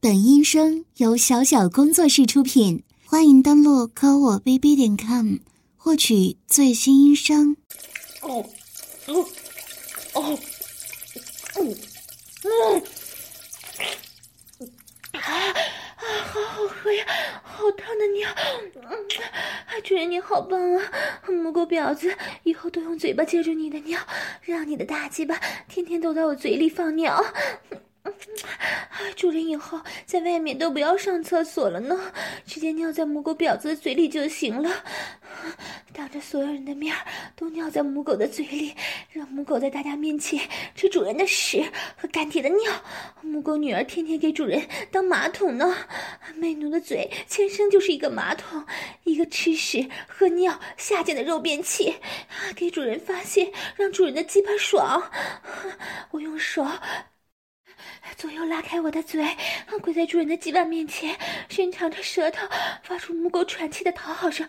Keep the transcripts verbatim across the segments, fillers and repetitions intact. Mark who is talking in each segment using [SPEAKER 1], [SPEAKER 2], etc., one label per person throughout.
[SPEAKER 1] 本音声由小小工作室出品，欢迎登录科我 B B 点 com 获取最新音声。
[SPEAKER 2] 哦哦哦嗯嗯啊啊，好好喝呀，好烫的尿！嗯，主人你好棒啊，母狗婊子，以后都用嘴巴接住你的尿，让你的大鸡巴天天都在我嘴里放尿。主人以后在外面都不要上厕所了呢，直接尿在母狗婊子的嘴里就行了。当着所有人的面都尿在母狗的嘴里，让母狗在大家面前吃主人的屎和干铁的尿。母狗女儿天天给主人当马桶呢，媚奴的嘴天生就是一个马桶，一个吃屎喝尿下贱的肉便器，给主人发泄，让主人的鸡巴爽。我用手左右拉开我的嘴，跪在主人的鸡巴面前，伸长着舌头，发出母狗喘气的讨好声，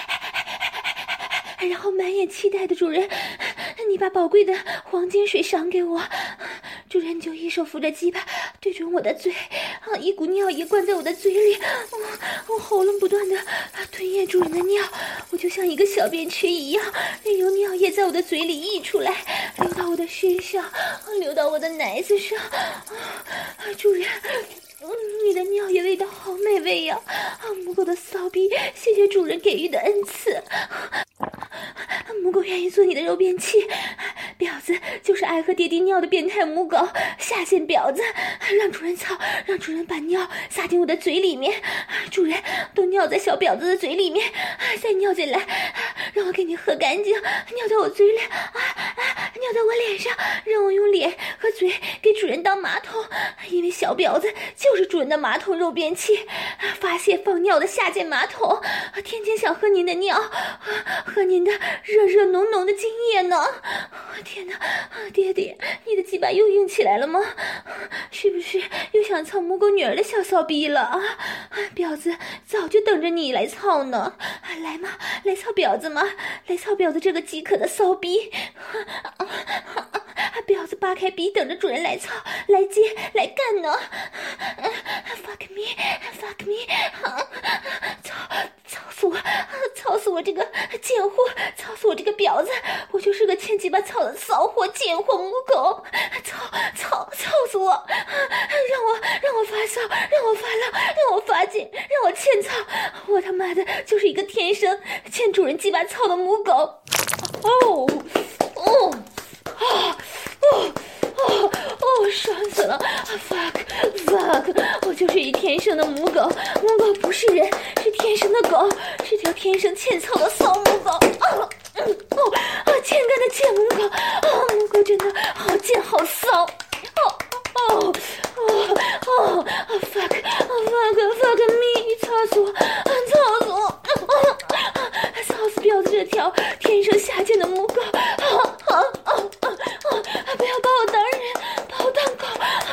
[SPEAKER 2] 然后满眼期待的主人，你把宝贵的黄金水赏给我。主人就一手扶着鸡巴对准我的嘴，一股尿液灌在我的嘴里，我喉咙不断的吞咽主人的尿，我就像一个小便池一样，任由尿液在我的嘴里溢出来，流到我的身上，流到我的奶子上。主人，嗯，你的尿液味道好美味呀！啊，母狗的骚逼，谢谢主人给予的恩赐。母狗愿意做你的肉便器，婊子就是爱喝爹地尿的变态母狗，下贱婊子，让主人操，让主人把尿撒进我的嘴里面，主人都尿在小婊子的嘴里面，再尿进来，让我给你喝干净，尿在我嘴里，啊啊，尿在我脸上，让我用脸和嘴给主人当马桶，因为小婊子就是主人的马桶肉便器，发泄放尿的下贱马桶，天天想喝您的尿，喝您的热热浓浓的精液呢。天哪，爹爹，你的鸡巴又硬起来了吗？是不是又想操母狗女儿的小骚逼了啊？婊子早就等着你来操呢，来嘛，来操婊子嘛，来操婊子这个饥渴的骚逼。婊子扒开逼等着主人来操，来接，来干呢。fuck me fuck me 操操死我，操死我这个贱货，操死我这个婊子，我就是个欠鸡巴操的骚货贱货母狗，操操操死我，让我让我发骚，让我发浪，让我发贱，让我欠操，我他妈的就是一个天生欠主人鸡巴操的母狗。哦哦啊哦哦哦，爽死了 ！fuck fuck， 我就是一天生的母狗，母狗不是人，是天生的狗，是条天生欠操的骚母狗。啊嗯哦啊，欠干的贱母狗，啊，母狗真的好贱好骚。哦哦哦哦 fuck fuck fuck me， 操死我，操死我，啊，操死婊子这条天生下贱的母狗。啊啊啊啊啊！不要把我当人，把我当狗，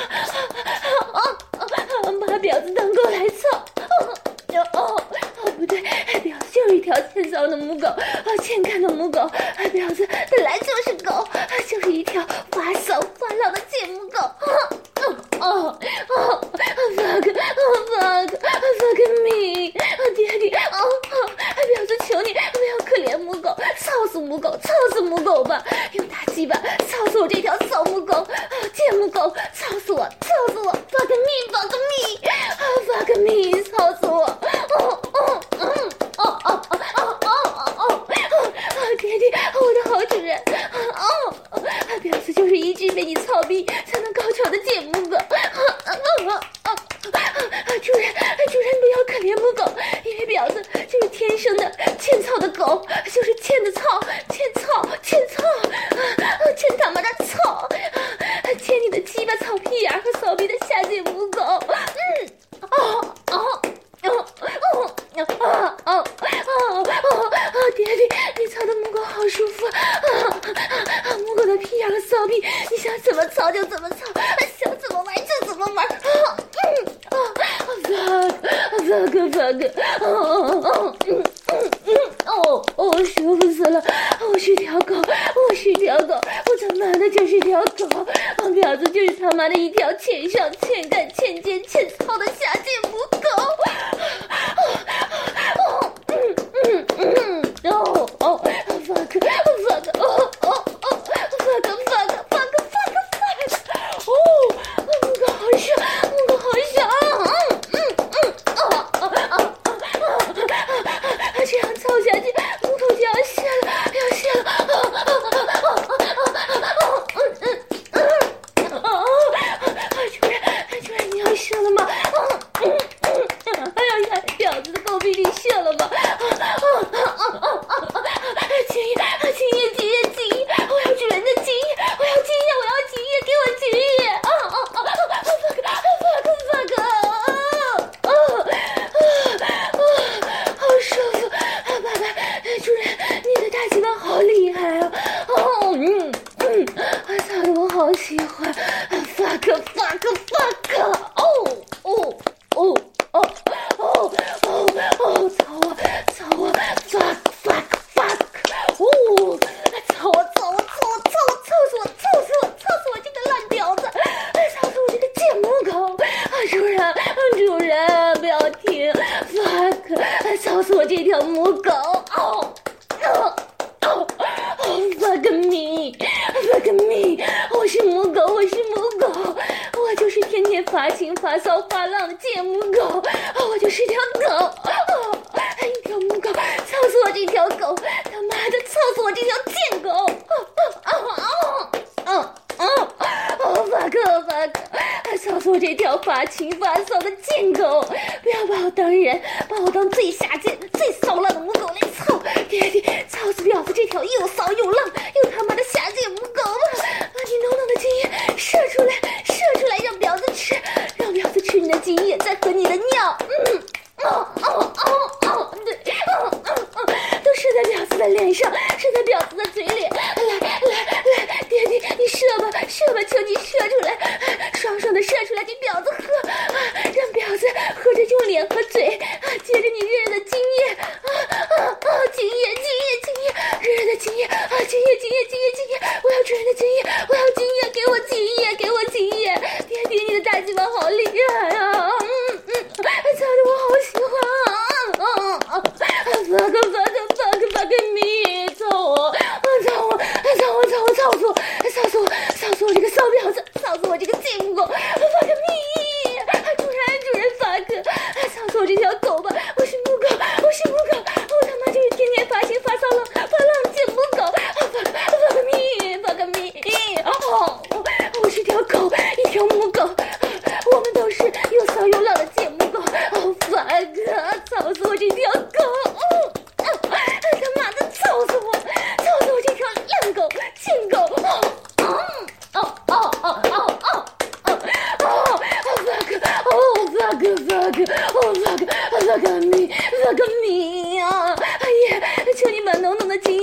[SPEAKER 2] 把婊子当狗来操！哦哦哦，不对，婊子就是一条欠骚的母狗，欠干的母狗，婊子本来就是狗，就是一条发骚发浪的贱母狗。哦哦哦 fuck fuck fuck me， 爹地，哦哦，婊子求你不要可怜母狗，操死母狗，操死母狗吧，用大鸡巴操死我这条骚母狗，贱母狗，操死我，操死我 fuck me fuck me fuck me， 操死我。哦哦嗯哦哦哦哦哦哦哦，爹地，我的好主人。哦哦，婊子就是一只被你操逼才能高潮的贱母狗。主人，主人不要可怜母狗，因为婊子就是天生的欠操的狗，就是欠的操，欠操，欠操，欠他妈的操，欠你的鸡巴草屁眼和骚逼的下贱母狗。嗯，哦哦哦哦哦哦哦哦，爹地，你操的母狗好舒服啊！母狗的屁眼和骚逼，你想怎么操就怎么操，想怎么玩就怎么玩。啊嗯啊 fuck fuck fuck 哦哦哦嗯嗯嗯哦哦，舒服死了！我是条狗，我是条狗，我他妈的就是条狗！婊子就是他妈的一条欠上欠干欠奸欠操的了吗？嗯嗯嗯，哎呀，婊子的狗逼里射了吗？啊啊啊啊啊啊！精液，精液，精液，精液！我要主人的精液，我要精液，我要精液，给我精液！啊啊啊啊！fuck fuck fuck！ 啊啊啊啊！好舒服！啊，爸爸，主人，你的大鸡巴好厉害啊！哦，嗯嗯，我操的我好喜欢！ fuck fuck fuck！ 哦哦哦哦哦哦哦！操我，操我 ！fuck fuck fuck！ 哦，操我，操我，操我，操我，操死我，操死我，操死我这个烂婊子！操死我这个贱母狗！啊，主人，主人，不要停 ！fuck！ 操死我这条母狗！哦哦哦哦 ！fuck me！fuck me！ 我是母狗，我是母狗，我就是天天发情发骚发浪的贱母狗，我就是条狗！哦，一条母狗，操死我这条狗！他妈的，操死我这条贱狗！哦哦哦哦哦哦 fuck fuck！ 操死我这条发情发骚的贱狗！不要把我当人，把我当最下贱、最骚浪的母狗来操！爹爹，操死婊子这条又骚又浪又他妈的下贱母狗吧！把你浓浓的精液射出来，射出来，让婊子吃，让婊子吃你的精液，再喝你的尿。嗯，哦哦哦哦，对，哦哦哦，都射在婊子的脸上，射在婊子的嘴里。来来来，爹爹，你射吧，射吧，求你射出来，爽爽的射出来给婊子喝，啊，让婊子喝着用脸和嘴，啊，接着你热热的精液，啊啊啊，精液，精液，精液，热热的精液，啊，精液，精液，精液，精液，我要主人的精液，我要精液，给我精液，给我精液，爹爹，你的大鸡巴好厉害啊！嗯嗯，操的我好喜欢啊！啊啊啊 ！fuck fuck fuck fuck me！ 操我！操我！操我！操我！操死我！操死我！操死我这个骚婊子！操死我这个贱母狗 ！fuck me！ 主人，主人 fuck！ 操死我这条狗吧！我是母狗，我是母狗，我他妈就是天天发情发骚浪发浪贱母狗 ！fuck fuck me！fuck me！ 哦，我是条狗，一条母狗，我们都是又骚又浪的贱母狗。哦 fuck！ 操死我这条狗！嗯。他妈的，操死我！操死我这条烂狗、贱狗！哦哦哦哦哦哦哦哦 fuck！ 哦 fuck fuck！ 哦 fuck fuck me fuck me 啊！哎呀，求你把浓浓的精